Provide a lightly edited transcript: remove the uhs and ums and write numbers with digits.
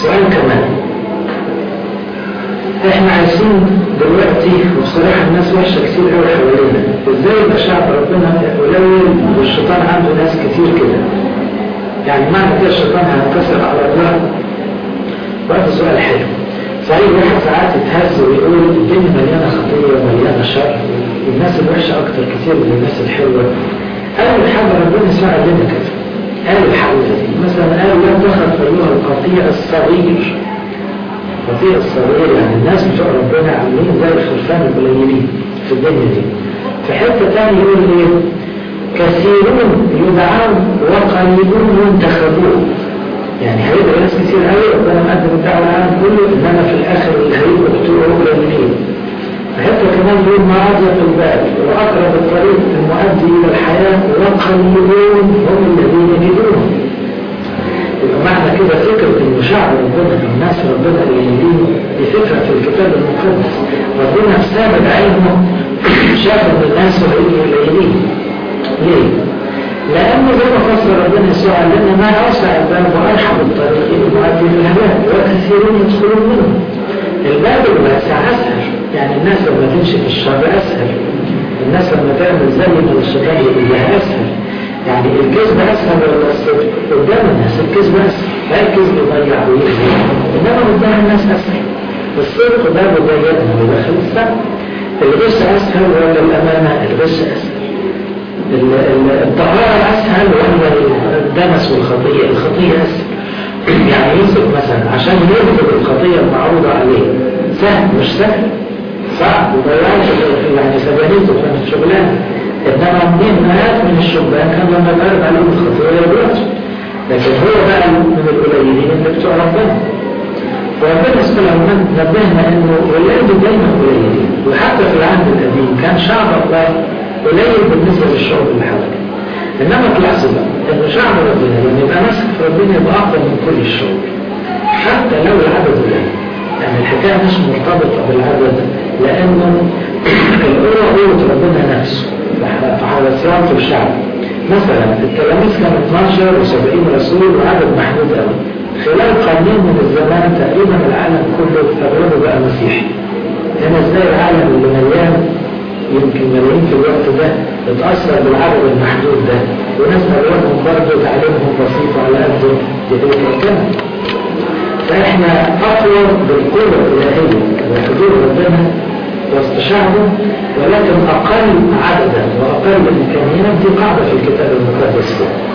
سؤال كمان، احنا عايزين دلوقتي وبصراحة الناس وحشة كتير قوي حوالينا، ازاي يبقى شعب ربنا قليل والشيطان عنده ناس كتير كده؟ يعني معنى كده الشيطان هينتصر على الله؟ وهذا سؤال حلو. صحيح الواحد ساعات يتهز ويقول الدنيا مليانة خطية ومليانة شر، الناس الوحشة أكتر كتير من الناس الحلوة. أول حاجة ربنا يسوع قال لنا كده، قال الحقيقة دي مثلا قال لا تخف أيها القطيع الصغير. القطيع الصغير يعني الناس بتوع ربنا عاملين زي الخرفان القليلين في الدنيا دي. في حتة تانية يقول ايه؟ كثيرون يدعون وقليلون ينتخبون. يعني هيبقى ناس كتير قوي ربنا مقدم الدعوة العالم كله، انما في الاخر اللي هيبقوا بتوعه قليلين. حتى كمان يقول ما أضيق الباب وأقرب الطريق المؤدي إلى الحياة وقليلون هم الذين يجدون. يبقى معنى كده فكرة إن شعب ربنا الناس ربنا قليلين دي فكرة في الكتاب المقدس. ربنا بسبب علمه شاف إن الناس قليلين. ليه؟ لأنه زي ما فسر ربنا يسوع لنا ما أوسع الباب وأرحب الطريق المؤدي إلى الهلاك وكثيرون يدخلون منه. الباب الواسع أسهل، يعني الناس لما تمشي في الشر أسهل، الناس لما تعمل زي ما الشيطان يقول لها أسهل. يعني الكذب أسهل ولا الصدق؟ قدام الناس الكذب أسهل، لا الكذب يضيع ويخزي، إنما قدام الناس أسهل. الصدق بابه ضيق إنه يدخل السبب. الغش أسهل ولا الأمانة؟ الغش أسهل. الطهارة أسهل ولا الدنس والخطية؟ الخطية أسهل. يعني يوسف مثلا عشان يرفض الخطية المعروضة عليه سهل مش سهل؟ صعب وضيعش يعني سبانيته في الشغلانة. إنما مئات من الشبان كان لما يتعرض عليهم الخطية يبرأ، لكن هو بقى من القليلين اللي بتوع ربنا. وربنا سبحانه نبهنا إنه ولاد دايما قليلين، وحتى في العهد القديم كان شعب الله قليل بالنسبة للشعوب اللي حواليه. إنما تلاحظوا بقى إن شعب ربنا لما يبقى ماسك في ربنا يبقى أقوى من كل الشعوب حتى لو العدد قليل. يعني الحكاية مش مرتبطة بالعدد، لأنه القوة قوة ربنا نفسه فحال صيانة الشعب. مثلا التلاميذ كانوا 12 و70 رسول وعدد محدود قوي. خلال قرنين من الزمان تقريبا العالم كله أغلبه بقى مسيحي. هنا ازاي العالم اللي مليان يمكن ملايين في الوقت ده اتأثر بالعدد المحدود ده، وناس أغلبهم برضه تعليمهم بسيط على قد يتوكلوا. فإحنا أقوى بالقوة الإلهية وحضور ربنا وسط شعبه، ولكن أقل عددا وأقل إمكانيات. دي قاعدة في الكتاب المقدس.